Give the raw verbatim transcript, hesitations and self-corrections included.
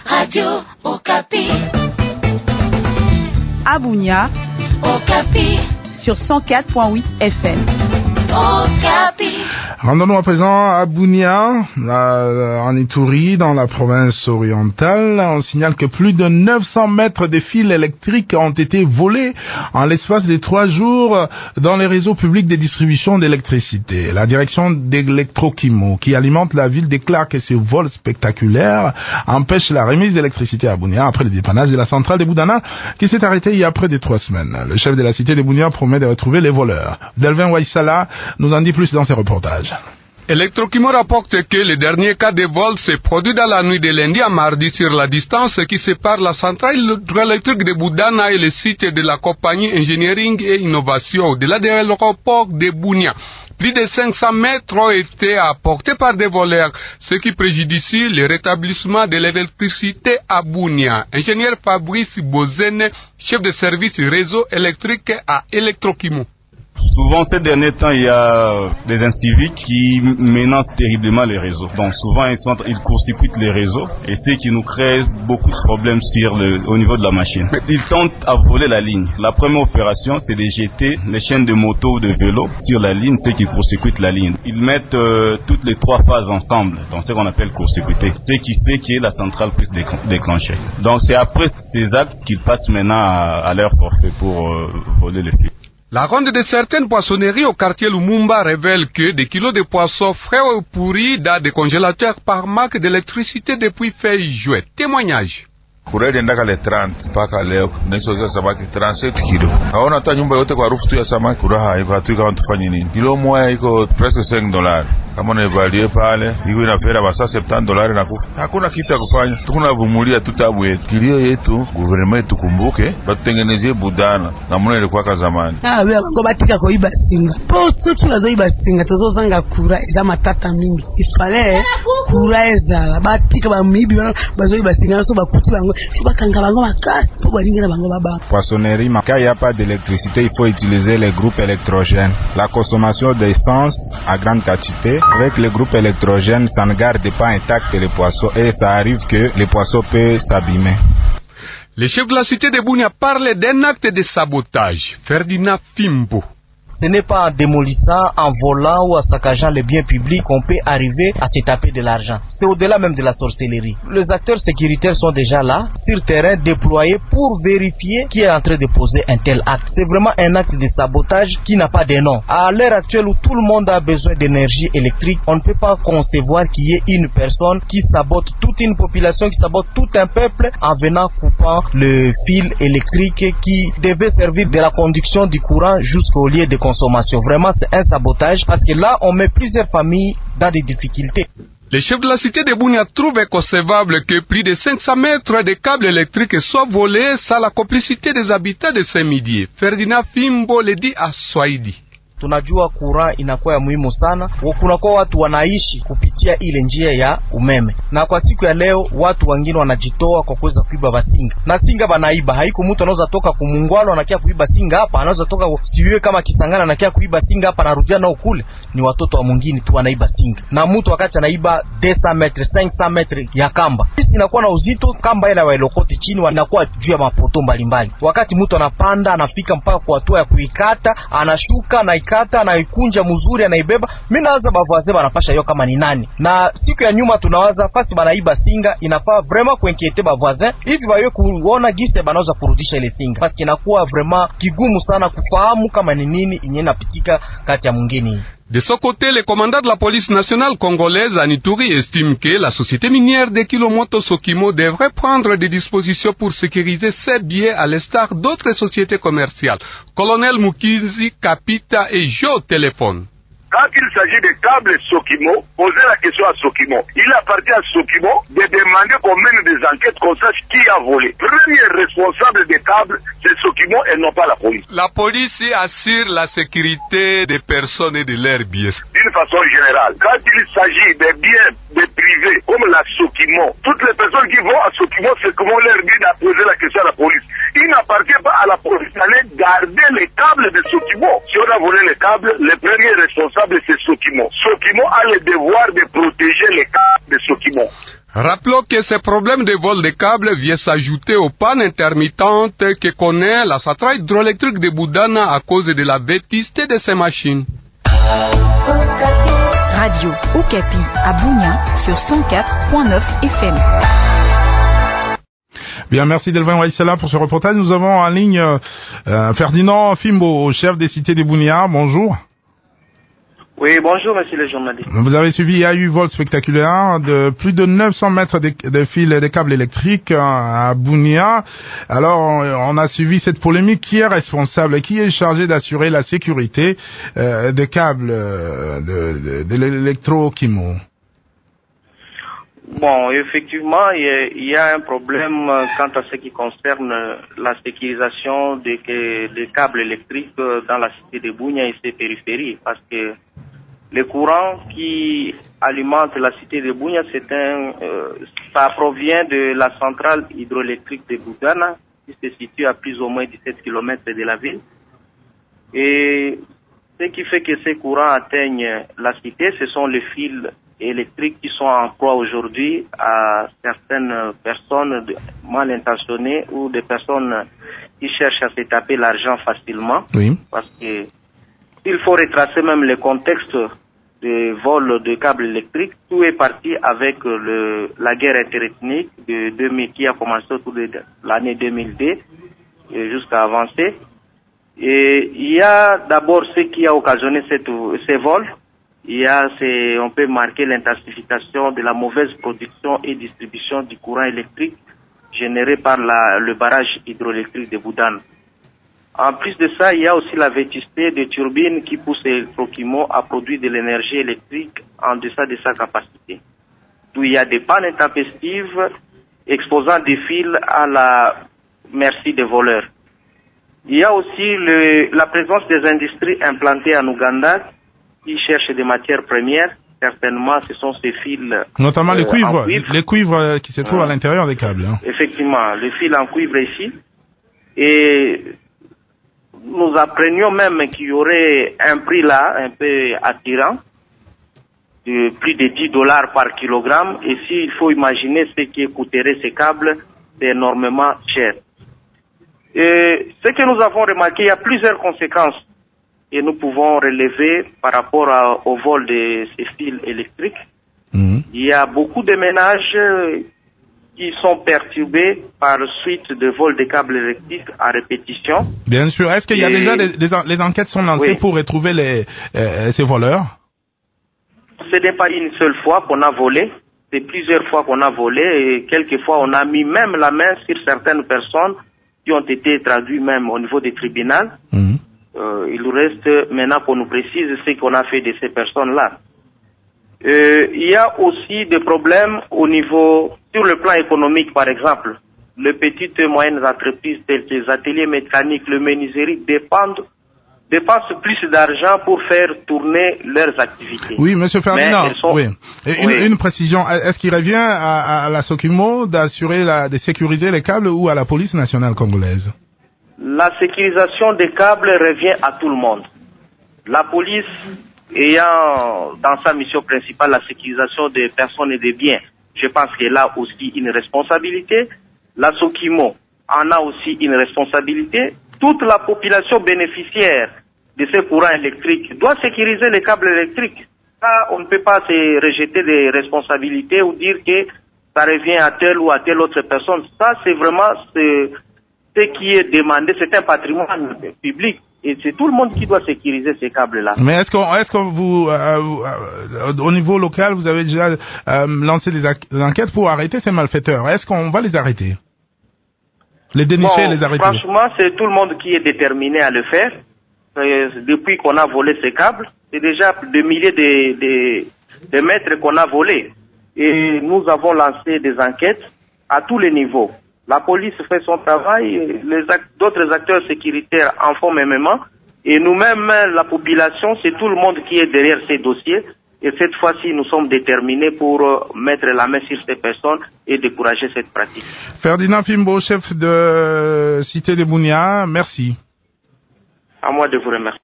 Radio Okapi. À Bunia, Okapi. Sur cent quatre point huit F M. Okapi. Rendons-nous à présent à Bunia, en Ituri, dans la province orientale. On signale que plus de neuf cents mètres de fils électriques ont été volés en l'espace de trois jours dans les réseaux publics de distribution d'électricité. La direction d'Electrokimo, qui alimente la ville, déclare que ce vol spectaculaire empêche la remise d'électricité à Bunia après le dépannage de la centrale de Boudana, qui s'est arrêtée il y a près de trois semaines. Le chef de la cité de Bunia promet de retrouver les voleurs. Delvin Waisala nous en dit plus dans ses reportages. Electrokimo rapporte que le dernier cas de vol s'est produit dans la nuit de lundi à mardi sur la distance qui sépare la centrale hydroélectrique de Boudana et le site de la compagnie Engineering et Innovation au-delà de l'aéroport de Bunia. Plus de cinq cents mètres ont été apportés par des voleurs, ce qui préjudicie le rétablissement de l'électricité à Bunia. Ingénieur Fabrice Bozene, chef de service réseau électrique à Electrokimo. Souvent, ces derniers temps, il y a des inciviques qui menacent terriblement les réseaux. Donc, souvent, ils, sont, ils court-circuitent les réseaux et c'est qui nous crée beaucoup de problèmes sur le, au niveau de la machine. Ils tentent à voler la ligne. La première opération, c'est de jeter les chaînes de moto ou de vélo sur la ligne, ceux qui court-circuitent la ligne. Ils mettent euh, toutes les trois phases ensemble, dans ce qu'on appelle court-circuiter, ce qui fait que la centrale puisse déclencher. Donc, c'est après ces actes qu'ils passent maintenant à, à leur forfait pour euh, voler les fils. La ronde de certaines poissonneries au quartier Lumumba révèle que des kilos de poissons frais ou pourris dans des congélateurs par manque d'électricité depuis fin juillet. Témoignage. Kuredi ndaka le trente mpaka leo naisoza samaki trente-sept kilo. Haona hata nyumba yote kwa harufu tu ya samaki kuraha iko hatu kama tufanye nini. Kilo moja iko presque cinq dollars. Kama unaevaluate pale iko inafera basa septante dollars na kufa. Hakuna kitu ya kufanya. Tunavumilia tu tabu yetu. Kilio yetu government tukumbuke batutengenezie Budana na mwana ilikuwa ka zamani. Ah wewe ngo batika ko iba singa. Po tutu nazo iba singa tozozanga kura eza matata mingi. Isfale kura eza batika ba mibi bazo iba singa so bakuti bango. Poissonnerie, quand il n'y a pas d'électricité, il faut utiliser les groupes électrogènes. La consommation d'essence à grande quantité, avec les groupes électrogènes, ça ne garde pas intact les poissons et ça arrive que les poissons peuvent s'abîmer. Le chef de la cité de Bunia parle d'un acte de sabotage. Ferdinand Fimbo. Ce n'est pas en démolissant, en volant ou en saccageant les biens publics qu'on peut arriver à se taper de l'argent. C'est au-delà même de la sorcellerie. Les acteurs sécuritaires sont déjà là, sur terrain, déployés pour vérifier qui est en train de poser un tel acte. C'est vraiment un acte de sabotage qui n'a pas de nom. À l'heure actuelle où tout le monde a besoin d'énergie électrique, on ne peut pas concevoir qu'il y ait une personne qui sabote toute une population, qui sabote tout un peuple en venant coupant le fil électrique qui devait servir de la conduction du courant jusqu'au lieu de consommation. Vraiment, c'est un sabotage parce que là, on met plusieurs familles dans des difficultés. Le chef de la cité de Bunia trouve inconcevable que plus de cinq cents mètres de câbles électriques soient volés sans la complicité des habitants de Saint-Midier. Ferdinand Fimbo le dit à Swahili. Tunajua kura inakuwa ya muhimu sana. Kunakuwa watu wanaishi kupitia ile njia ya umeme. Na kwa siku ya leo watu wengine wanajitoa kwa kuweza kuiba basinga. Na singa banaiba, haiko mtu anaweza toka kumungwalo anakia kuiba singa hapa, anaweza toka siwe kama Kisangana anakia kuiba singa hapa na rudia nao kule. Ni watoto wa mwingine tu wanaiba singa. Na mtu wakati anaiba deux cents metres, cinq cents metres ya kamba. Sisi inakuwa na uzito kamba ile wailokoti chini wanakuwa juu ya mapoto mbalimbali. Wakati mtu anapanda anafika mpaka kwa hatua ya kuikata, anashuka na kata anaikunja mzuri anaibeba. Mimi naanza bavaze banapasha hiyo kama ni nani. Na siku ya nyuma tunawaza fasi banaiba singa, inafaa vraiment kuinquiete bavaze hivi bawe kuona gise banaweza kurudisha ile singa. Parce inakuwa vraiment kigumu sana kufahamu kama ni nini yenye inapitika kati ya mwingine. De son côté, le commandant de la police nationale congolaise à Ituri estime que la société minière de Kilomoto Sokimo devrait prendre des dispositions pour sécuriser ses biens à l'instar d'autres sociétés commerciales. Colonel Mukizi Kapita et Jo téléphone. Quand il s'agit des câbles Sokimo, posez la question à Sokimo. Il appartient à Sokimo de demander qu'on mène des enquêtes, qu'on sache qui a volé. Premier responsable des câbles, c'est Sokimo et non pas la police. La police assure la sécurité des personnes et de leurs biens. D'une façon générale, quand il s'agit des biens des privés, comme la Sokimo, toutes les personnes qui vont à Sokimo, c'est comment leur dit de poser la question à la police. Il n'appartient pas à la police d'aller garder les câbles de Sokimo. Si on a volé les câbles, le premier responsable c'est Sokimo. Sokimo a le devoir de protéger les câbles de Sokimo. Rappelons que ces problèmes de vol de câbles viennent s'ajouter aux pannes intermittentes que connaît la centrale hydroélectrique de Boudana à cause de la vétusté de ces machines. Radio Okapi à Bunia sur cent quatre point neuf F M. Bien, merci Delvin Waïsela pour ce reportage. Nous avons en ligne euh, Ferdinand Fimbo, chef des cités de Bunia. Bonjour. Oui, bonjour, monsieur le journaliste. Vous avez suivi, il y a eu vol spectaculaire de plus de neuf cents mètres de, de fils et de câbles électriques à Bunia. Alors, on a suivi cette polémique. Qui est responsable? Qui est chargé d'assurer la sécurité euh, des câbles euh, de, de, de l'électro-Kimo? Bon, effectivement, il y a un problème quant à ce qui concerne la sécurisation des, des câbles électriques dans la cité de Bunia et ses périphéries, parce que le courant qui alimente la cité de Bunia, c'est un, euh, ça provient de la centrale hydroélectrique de Boudana, qui se situe à plus ou moins dix-sept kilomètres de la ville. Et ce qui fait que ces courants atteignent la cité, ce sont les fils électriques qui sont en proie aujourd'hui à certaines personnes mal intentionnées ou des personnes qui cherchent à se taper l'argent facilement. Oui. Parce que il faut retracer même le contexte de vol de câbles électriques. Tout est parti avec le, la guerre interethnique de deux mille, qui a commencé autour de l'année deux mille deux jusqu'à avancer. Et il y a d'abord ce qui a occasionné cette, ces vols. Il y a, c'est, on peut marquer l'intensification de la mauvaise production et distribution du courant électrique généré par la, le barrage hydroélectrique de Boudane. En plus de ça, il y a aussi la vétusté des turbines qui poussent Electro-Kimo à produire de l'énergie électrique en deçà de sa capacité. D'où il y a des pannes intempestives exposant des fils à la merci des voleurs. Il y a aussi le, la présence des industries implantées en Ouganda qui cherchent des matières premières. Certainement, ce sont ces fils. Notamment euh, les cuivres, cuivre. les cuivres qui se trouvent euh, à l'intérieur des câbles. Hein. Effectivement, les fils en cuivre ici. Et nous apprenions même qu'il y aurait un prix là, un peu attirant, de plus de dix dollars par kilogramme. Et s'il faut imaginer ce qui coûterait ces câbles, c'est énormément cher. Et ce que nous avons remarqué, il y a plusieurs conséquences que nous pouvons relever par rapport à, au vol de ces fils électriques. Mmh. Il y a beaucoup de ménages qui sont perturbés par suite de vol de câbles électriques à répétition. Bien sûr. Est-ce qu'il y a Et... déjà des, des, les enquêtes sont lancées oui. pour retrouver les, euh, ces voleurs? Ce n'est pas une seule fois qu'on a volé, c'est plusieurs fois qu'on a volé et quelquefois on a mis même la main sur certaines personnes qui ont été traduites même au niveau des tribunaux. Mmh. Euh, il nous reste maintenant qu'on nous précise ce qu'on a fait de ces personnes-là. Euh, il y a aussi des problèmes au niveau, sur le plan économique par exemple. Les petites et moyennes entreprises telles que les ateliers mécaniques, le menuiserie dépendent, dépensent plus d'argent pour faire tourner leurs activités. Oui, monsieur Ferdinand, sont... oui. Et oui. Une, une précision, est-ce qu'il revient à, à la Sokimo d'assurer la, de sécuriser les câbles ou à la police nationale congolaise? La sécurisation des câbles revient à tout le monde. La police ayant dans sa mission principale la sécurisation des personnes et des biens, je pense qu'elle a aussi une responsabilité. La Sokimo en a aussi une responsabilité. Toute la population bénéficiaire de ce courant électrique doit sécuriser les câbles électriques. Ça, on ne peut pas se rejeter des responsabilités ou dire que ça revient à telle ou à telle autre personne. Ça, c'est vraiment ce, ce qui est demandé. C'est un patrimoine public. Et c'est tout le monde qui doit sécuriser ces câbles-là. Mais est-ce qu'on, est-ce que vous, euh, euh, au niveau local, vous avez déjà euh, lancé des, ac- des enquêtes pour arrêter ces malfaiteurs? Est-ce qu'on va les arrêter? Les dénicher, bon, les arrêter? Franchement, c'est tout le monde qui est déterminé à le faire. Euh, depuis qu'on a volé ces câbles, c'est déjà des milliers de, de, de mètres qu'on a volés. Et nous avons lancé des enquêtes à tous les niveaux. La police fait son travail, les act- d'autres acteurs sécuritaires en font mêmement, et nous-mêmes, la population, c'est tout le monde qui est derrière ces dossiers, et cette fois-ci, nous sommes déterminés pour mettre la main sur ces personnes et décourager cette pratique. Ferdinand Fimbo, chef de Cité de Bunia, merci. À moi de vous remercier.